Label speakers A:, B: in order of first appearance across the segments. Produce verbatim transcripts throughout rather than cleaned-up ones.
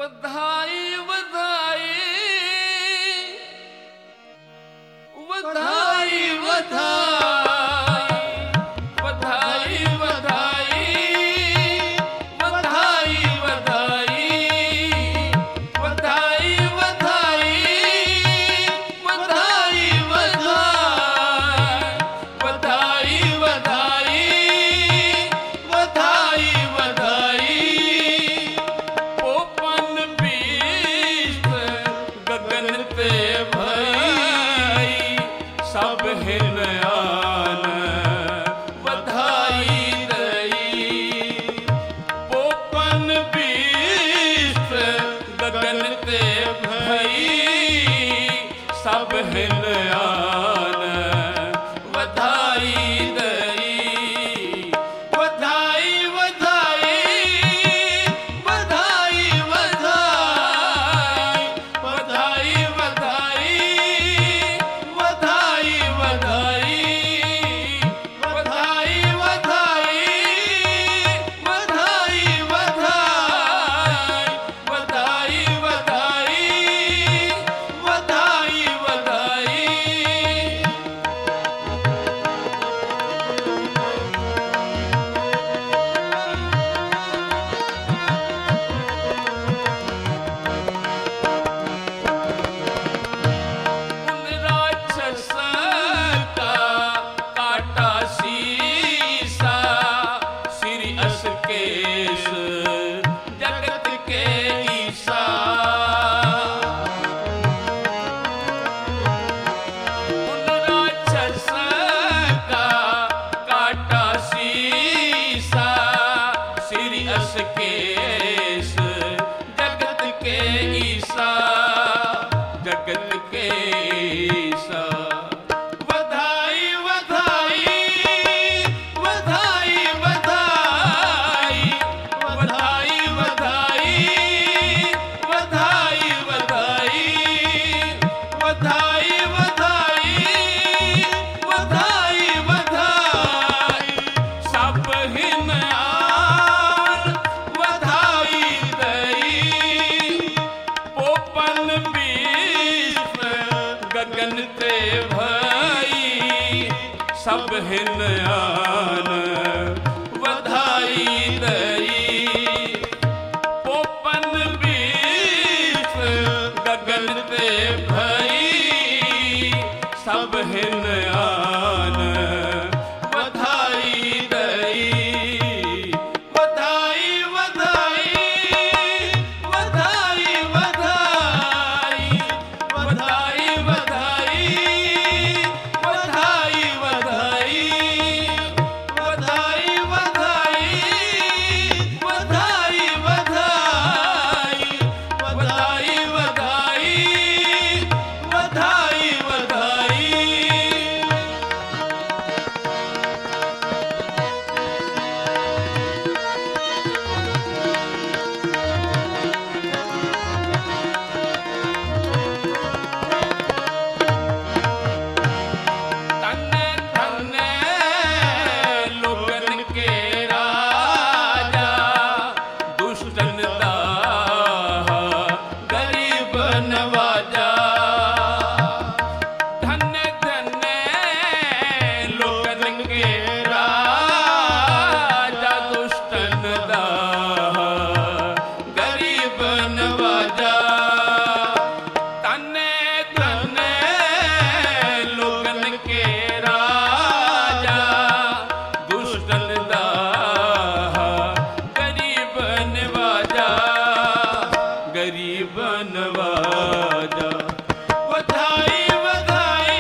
A: बधाई बधाई बधाई बधाई बधाई बधाई बधाई बधाई बधाई बधाई बधाई बधाई बधाई बधाई बधाई पोपन बीस गगन ते भई सब हिलयान बधाई दई पोपन बीस गगन ते भई सब हिलयान बधाई दई बधाई बधाई बधाई बधाई बधाई बधाई बधाई बधाई बधाई बधाई बधाई बधाई बधाई बधाई बधाई उन राक्षस का काटा शीसा श्री असकेश जगत के ईसा उन राक्षस का काटा शीसा श्री असकेश जगत के ईसा जगत के ईसा बधाई बधाई बधाई बधाई बधाई बधाई बधाई बधाई बधाई बधाई बधाई बधाई सब हिनयान बधाई दई पोपन बीस गगन ते भई सब हिनयान बधाई दई पोपन बीस गगन ते भई सब हिनयान बधाई दई बधाई बधाई बधाई बधाई बधाई बधाई बधाई बधाई बधाई बधाई बधाई बधाई बधाई बधाई बधाई तन्ने तन्ने लोगन के राजा दुष्टन दाह गरीब नवाजा धन्य धन्य लोगन के राजा दुष्टन दाह गरीब नवाजा तन्ने तन्ने लोगन के राजा दुष्टन दाह गरीब नवाजा गरीब नवाजा बधाई बधाई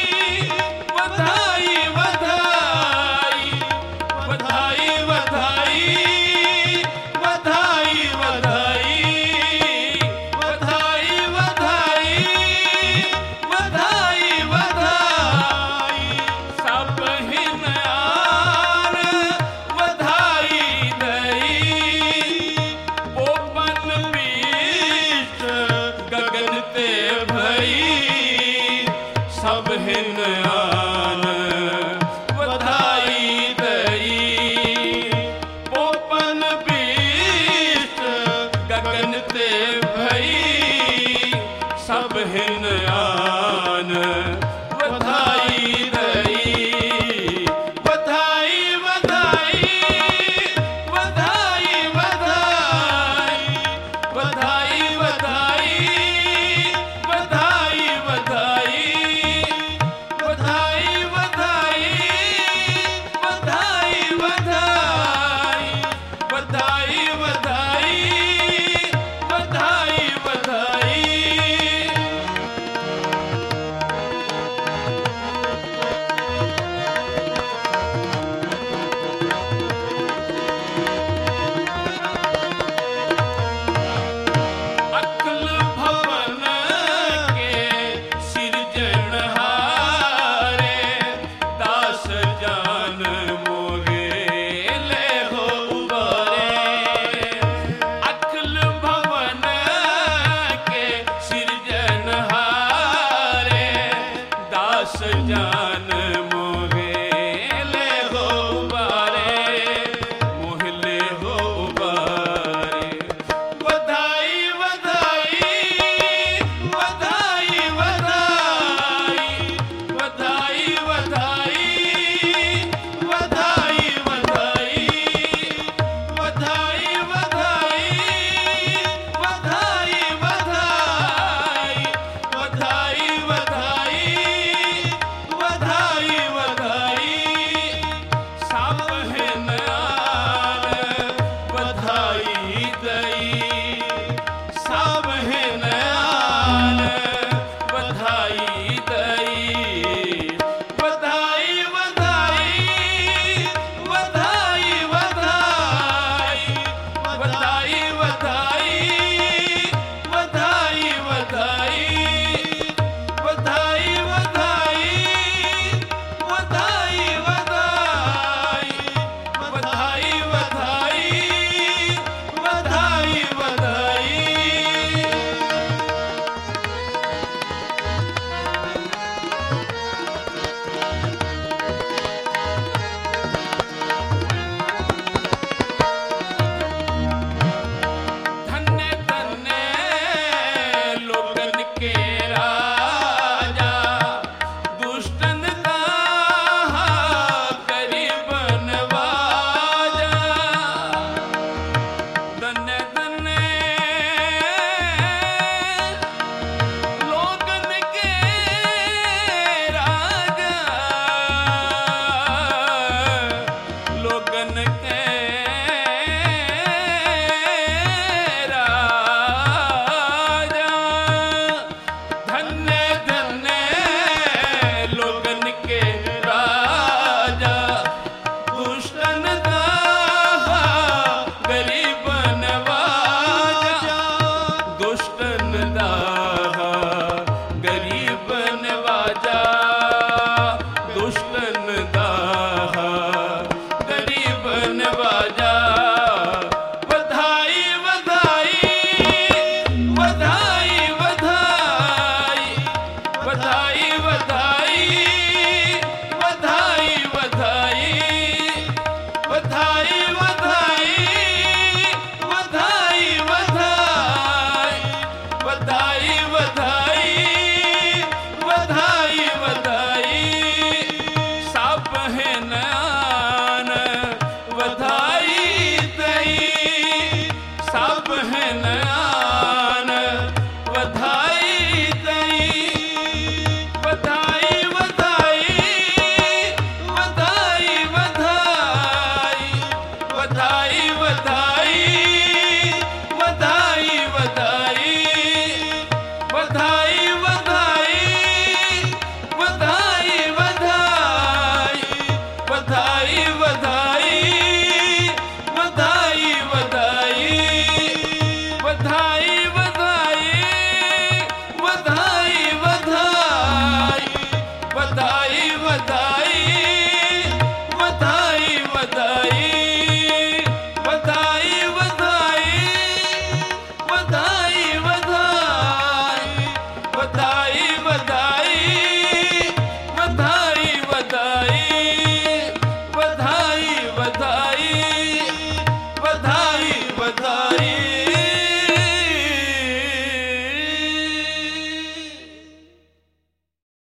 A: बधाई बधाई बधाई बधाई बधाई बधाई बधाई बधाई बधाई बधाई सब हिनयान बधाई दई पोपन बीस गगन ते भई सब हिनयान बधाई दई पोपन बीस गगन